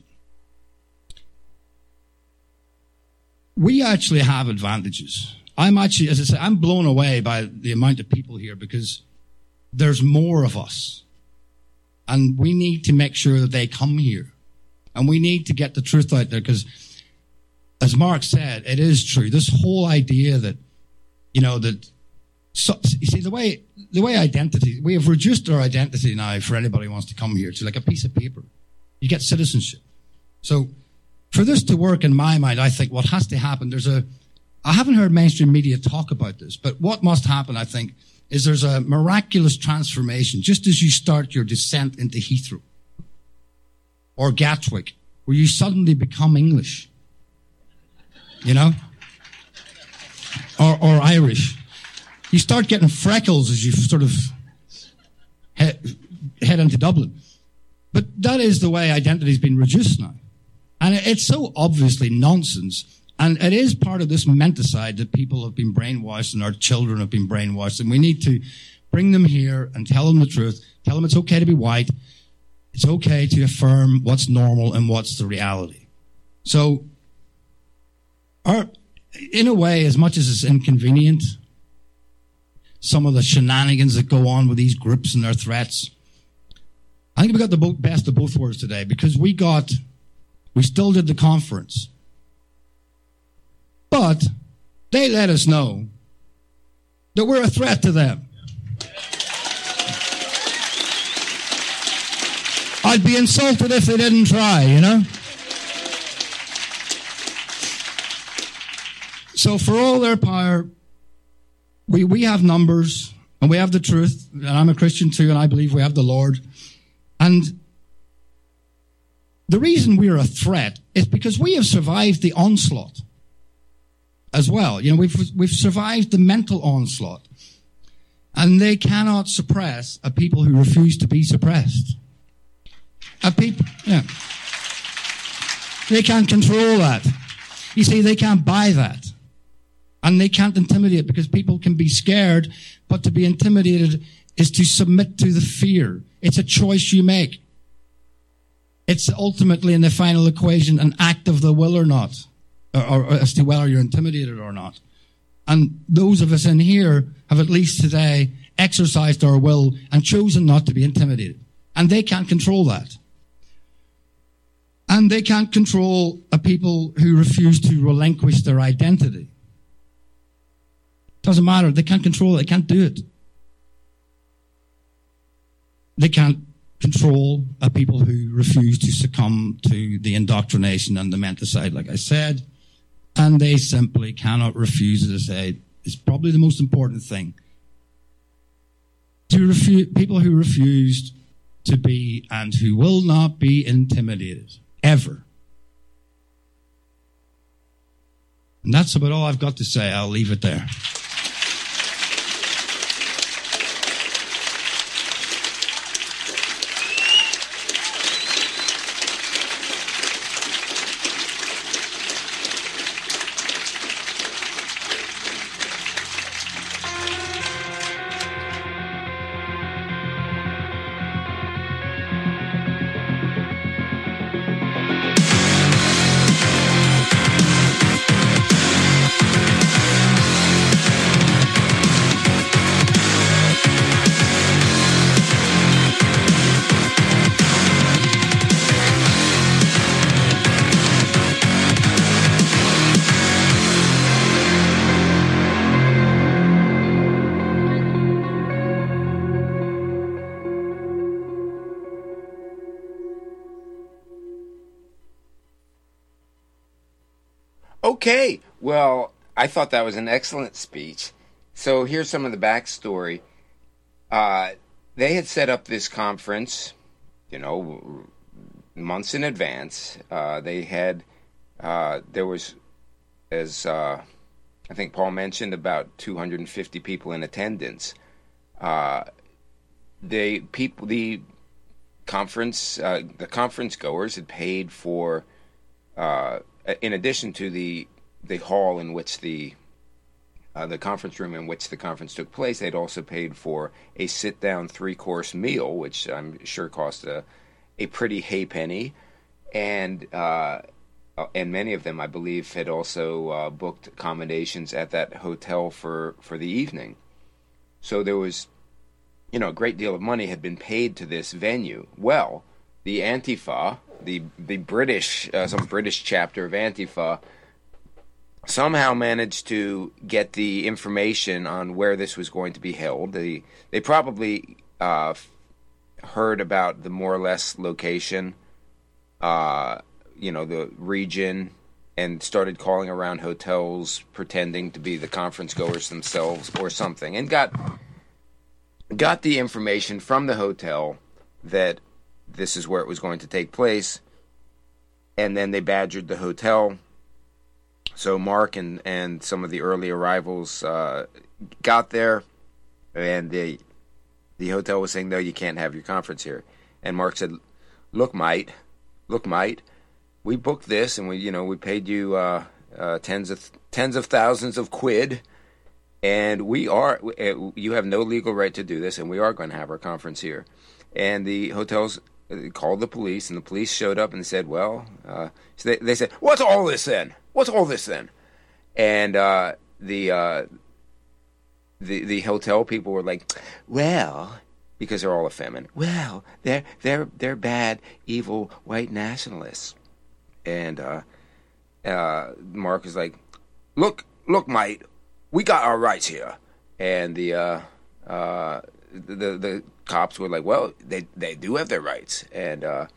we actually have advantages. I'm actually, as I say, I'm blown away by the amount of people here because there's more of us. And we need to make sure that they come here. And we need to get the truth out there because, as Mark said, it is true. This whole idea that, you know, that, so, you see, the way, the way identity, we have reduced our identity now for anybody who wants to come here to like a piece of paper. You get citizenship. So, for this to work in my mind, I think what has to happen, there's a, I haven't heard mainstream media talk about this, but what must happen, I think, is there's a miraculous transformation just as you start your descent into Heathrow or Gatwick, where you suddenly become English, you know, or, or Irish. You start getting freckles as you sort of head, head into Dublin. But that is the way identity's been reduced now. And it's so obviously nonsense. And it is part of this menticide that people have been brainwashed and our children have been brainwashed. And we need to bring them here and tell them the truth. Tell them it's okay to be white. It's okay to affirm what's normal and what's the reality. So, our, in a way, as much as it's inconvenient, some of the shenanigans that go on with these groups and their threats, I think we got the bo- best of both worlds today because we got... We still did the conference. But they let us know that we're a threat to them. I'd be insulted if they didn't try, you know? So for all their power, we, we have numbers and we have the truth. And I'm a Christian too, and I believe we have the Lord. And the reason we're a threat is because we have survived the onslaught as well. You know, we've, we've survived the mental onslaught. And they cannot suppress a people who refuse to be suppressed. A people, yeah. They can't control that. You see, they can't buy that. And they can't intimidate because people can be scared, but to be intimidated is to submit to the fear. It's a choice you make. It's ultimately, in the final equation, an act of the will or not, or, or as to whether you're intimidated or not. And those of us in here have at least today exercised our will and chosen not to be intimidated. And they can't control that. And they can't control a people who refuse to relinquish their identity. Doesn't matter. They can't control it. They can't do it. They can't control a people who refuse to succumb to the indoctrination and the menticide, like I said. And they simply cannot refuse, as I say, it's probably the most important thing. To refuse, people who refused to be and who will not be intimidated, ever. And that's about all I've got to say. I'll leave it there. Okay, well, I thought that was an excellent speech. So here's some of the backstory. Uh, they had set up this conference, you know, months in advance. Uh, they had, uh, there was, as uh, I think Paul mentioned, about two hundred fifty people in attendance. Uh, they people, the conference, uh, the conference goers had paid for. Uh, In addition to the the hall in which the uh, the conference room in which the conference took place, they'd also paid for a sit-down three-course meal, which I'm sure cost a a pretty haypenny, and uh, and many of them, I believe, had also uh, booked accommodations at that hotel for, for the evening. So there was, you know, a great deal of money had been paid to this venue. Well, the Antifa. The the British, uh, some British chapter of Antifa, somehow managed to get the information on where this was going to be held. They they probably uh, heard about the more or less location, uh, you know, the region, and started calling around hotels, pretending to be the conference goers themselves or something, and got got the information from the hotel that this is where it was going to take place, and then they badgered the hotel. So Mark and, and some of the early arrivals uh, got there, and the the hotel was saying, no, you can't have your conference here. And Mark said, look, mate, look, mate, we booked this, and we, you know, we paid you uh, uh, tens of tens of thousands of quid, and we are, you have no legal right to do this, and we are going to have our conference here. And the hotels called the police, and the police showed up and said, well, uh, so they, they said, what's all this then? What's all this then? And uh, the, uh, the the hotel people were like, well, because they're all effeminate, well, they're they're they're bad, evil white nationalists. And uh, uh, Mark was like, look, look, mate, we got our rights here. And the uh, uh, the the cops were like, well, they they do have their rights. And uh,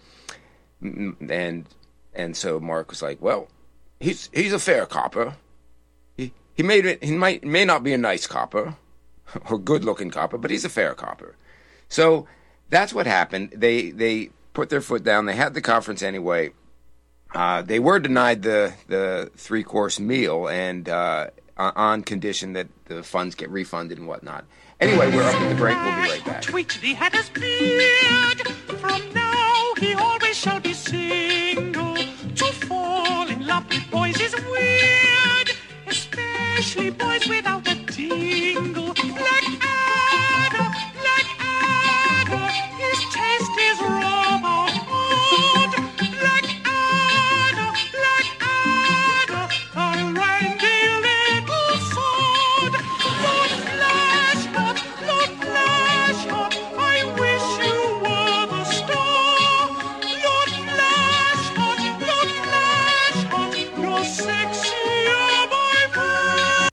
and and so Mark was like, well, he's he's a fair copper. He he made it. He might may not be a nice copper or good-looking copper, but he's a fair copper. So that's what happened. They they put their foot down. They had the conference anyway. Uh, they were denied the the three-course meal, and uh, on condition that the funds get refunded and whatnot. Anyway, we're up at the break. We'll be right back. Twixty had his beard. From now he always shall be single. To fall in love with boys is weird, especially boys without a dingle. Black Adder, Black Adder, his taste is rather odd. Black Adder, Black Adder, a randy little sod. Lord Flashheart, Lord Flashheart, I wish you were the star. Lord Flashheart, Lord Flashheart, you're sexier by far.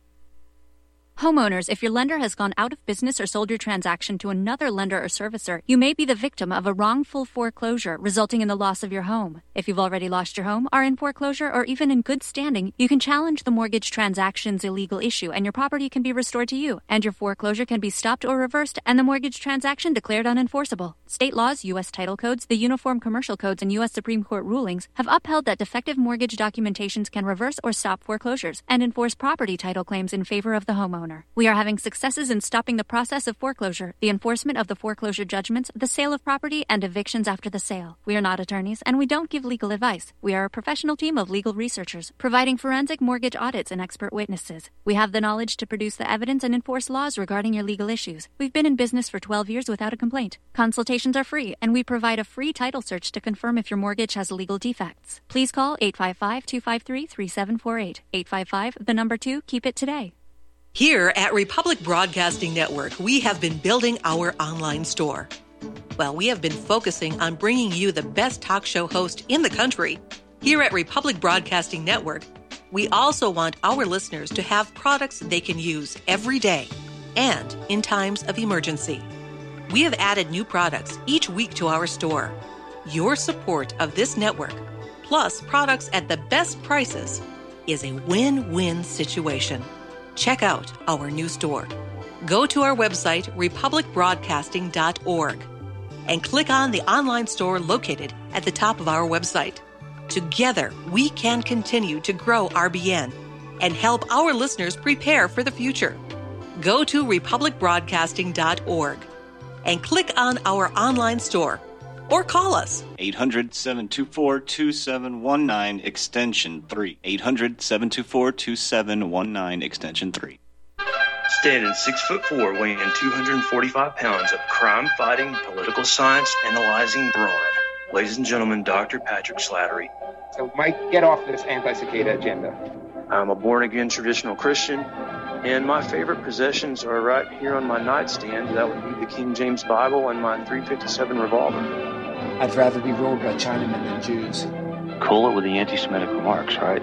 Homeowners, if your lender has gone out of business or sold your transaction to another lender or servicer, you may be the victim of a wrongful foreclosure, resulting in the loss of your home. If you've already lost your home, are in foreclosure, or even in good standing, you can challenge the mortgage transaction's illegal issue, and your property can be restored to you, and your foreclosure can be stopped or reversed, and the mortgage transaction declared unenforceable. State laws, U S title codes, the Uniform Commercial Codes, and U S Supreme Court rulings have upheld that defective mortgage documentations can reverse or stop foreclosures and enforce property title claims in favor of the homeowner. We are having successes in stopping the process of foreclosure, the enforcement of the foreclosure judgments, the sale of property, and evictions after the sale. We are not attorneys, and we don't give legal advice. We are a professional team of legal researchers, providing forensic mortgage audits and expert witnesses. We have the knowledge to produce the evidence and enforce laws regarding your legal issues. We've been in business for twelve years without a complaint. Consultations are free, and we provide a free title search to confirm if your mortgage has legal defects. Please call eight five five, two five three, three seven four eight. eight five five, the number two, keep it today. Here at Republic Broadcasting Network, we have been building our online store. Well, we have been focusing on bringing you the best talk show host in the country. Here at Republic Broadcasting Network, we also want our listeners to have products they can use every day and in times of emergency. We have added new products each week to our store. Your support of this network, plus products at the best prices, is a win-win situation. Check out our new store. Go to our website, republic broadcasting dot org, and click on the online store located at the top of our website. Together, we can continue to grow R B N and help our listeners prepare for the future. Go to republic broadcasting dot org and click on our online store or call us. eight hundred, seven two four, two seven one nine, extension three. eight hundred, seven two four, two seven one nine, extension three. Standing six foot four, weighing two hundred forty-five pounds of crime-fighting, political science analyzing brawn. Ladies and gentlemen, Doctor Patrick Slattery. So, Mike, get off this anti-cicada agenda. I'm a born-again traditional Christian, and my favorite possessions are right here on my nightstand. That would be the King James Bible and my three fifty-seven revolver. I'd rather be ruled by Chinamen than Jews. Cool it with the anti-Semitic remarks, right?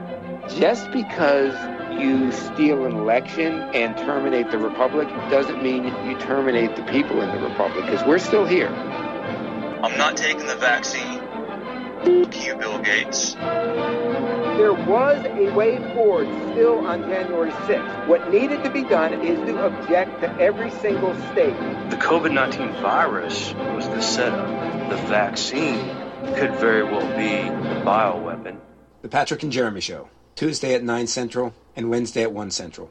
Just because you steal an election and terminate the Republic doesn't mean you terminate the people in the Republic, because we're still here. I'm not taking the vaccine. F*** you, Bill Gates. There was a way forward still on January sixth. What needed to be done is to object to every single state. The covid nineteen virus was the setup. The vaccine could very well be the bioweapon. The Patrick and Jeremy Show, Tuesday at nine Central and Wednesday at one Central.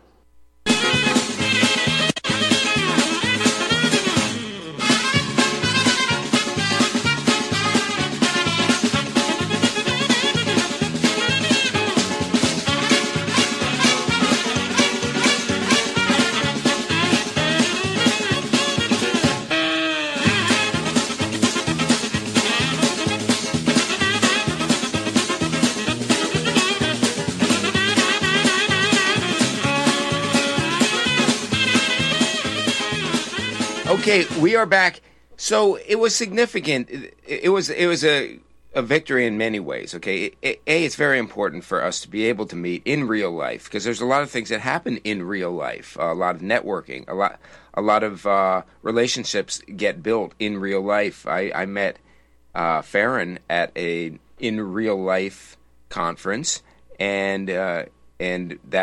Okay, we are back. So it was significant. It, it was it was a, a victory in many ways. Okay, a, a it's very important for us to be able to meet in real life, because there's a lot of things that happen in real life. Uh, a lot of networking, a lot a lot of uh, relationships get built in real life. I, I met uh, Farron at a in real life conference, and uh, and that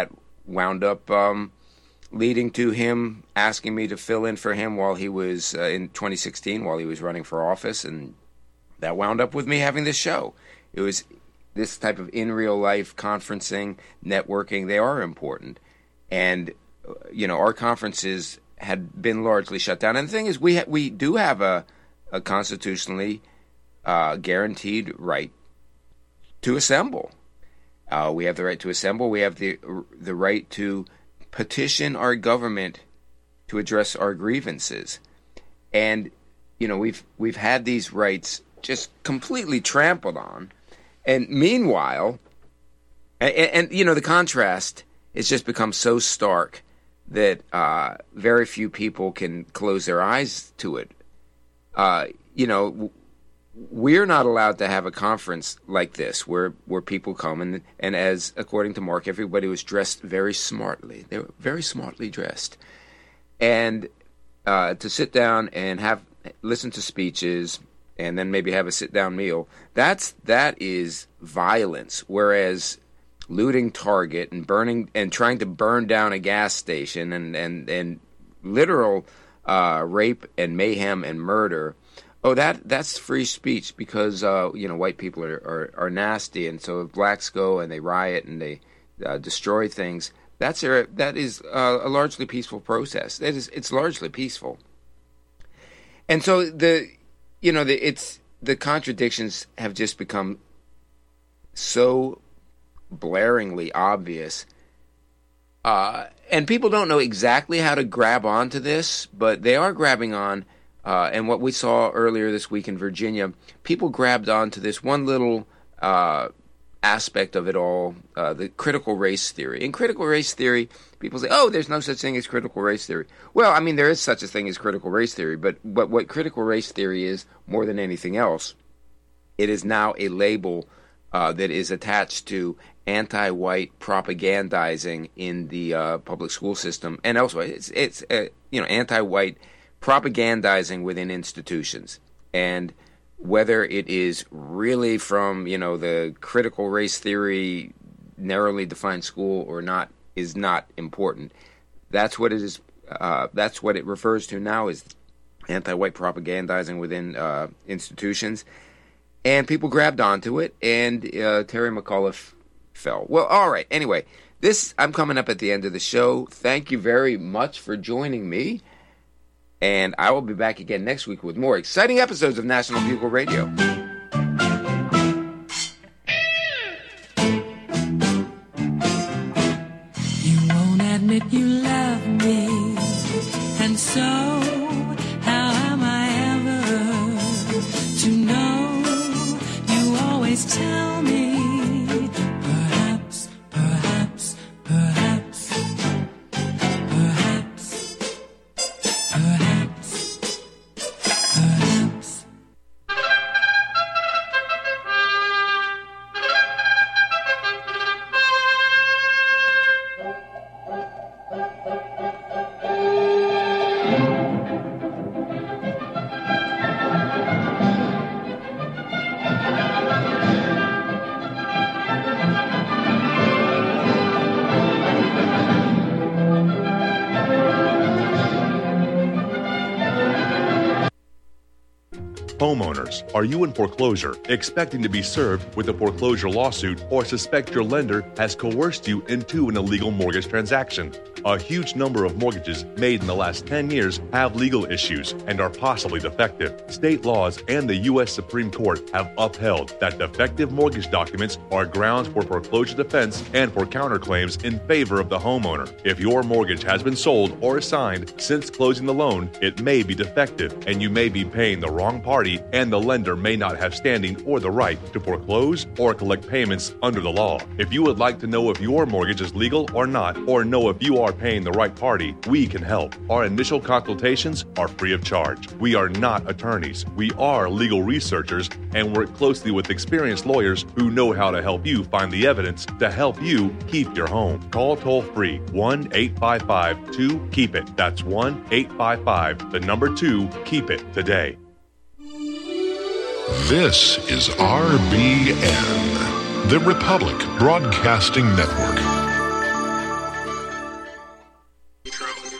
wound up um, leading to him asking me to fill in for him while he was uh, in twenty sixteen, while he was running for office, and that wound up with me having this show. It was this type of in real life conferencing, networking. They are important, and you know our conferences had been largely shut down. And the thing is, we ha- we do have a, a constitutionally uh, guaranteed right to assemble. Uh, we have the right to assemble. We have the the right to petition our government to address our grievances, and you know we've we've had these rights just completely trampled on. And meanwhile, and, and you know the contrast has just become so stark that uh, very few people can close their eyes to it. Uh, you know. We're not allowed to have a conference like this where, where people come and and as according to Mark, everybody was dressed very smartly. They were very smartly dressed, and uh, to sit down and have listen to speeches and then maybe have a sit down meal. That's that is violence. Whereas looting Target and burning and trying to burn down a gas station and and and literal uh, rape and mayhem and murder. Oh, that that's free speech because uh, you know white people are, are, are nasty, and so if blacks go and they riot and they uh, destroy things, that's a, that is uh, a largely peaceful process. That is, it's largely peaceful, and so the you know the it's the contradictions have just become so blaringly obvious, uh, and people don't know exactly how to grab onto this, but they are grabbing on. Uh, and what we saw earlier this week in Virginia, people grabbed onto this one little uh, aspect of it all, uh, the critical race theory. In critical race theory, people say, oh, there's no such thing as critical race theory. Well, I mean, there is such a thing as critical race theory, but, but what critical race theory is, more than anything else, it is now a label uh, that is attached to anti-white propagandizing in the uh, public school system and elsewhere. It's, it's uh, you know, anti-white propagandizing within institutions, and whether it is really from you know the critical race theory narrowly defined school or not is not important. That's what it is. Uh, that's what it refers to now is anti-white propagandizing within uh, institutions, and people grabbed onto it, and uh, Terry McAuliffe fell. Well, all right. Anyway, this I'm coming up at the end of the show. Thank you very much for joining me. And I will be back again next week with more exciting episodes of National Bugle Radio. You won't admit you love me, and so how am I ever to know? You always tell me, perhaps, perhaps, perhaps, perhaps, perhaps, perhaps. Homeowners, are you in foreclosure, expecting to be served with a foreclosure lawsuit, or suspect your lender has coerced you into an illegal mortgage transaction? A huge number of mortgages made in the last ten years have legal issues and are possibly defective. State laws and the U S Supreme Court have upheld that defective mortgage documents are grounds for foreclosure defense and for counterclaims in favor of the homeowner. If your mortgage has been sold or assigned since closing the loan, it may be defective and you may be paying the wrong party, and the lender may not have standing or the right to foreclose or collect payments under the law. If you would like to know if your mortgage is legal or not, or know if you are paying the right party, we can help. Our initial consultations are free of charge. We are not attorneys. We are legal researchers and work closely with experienced lawyers who know how to help you find the evidence to help you keep your home. Call toll free one eight five five two keep it. That's one eight five five, the number two, keep it today. This is R B N, the Republic Broadcasting Network.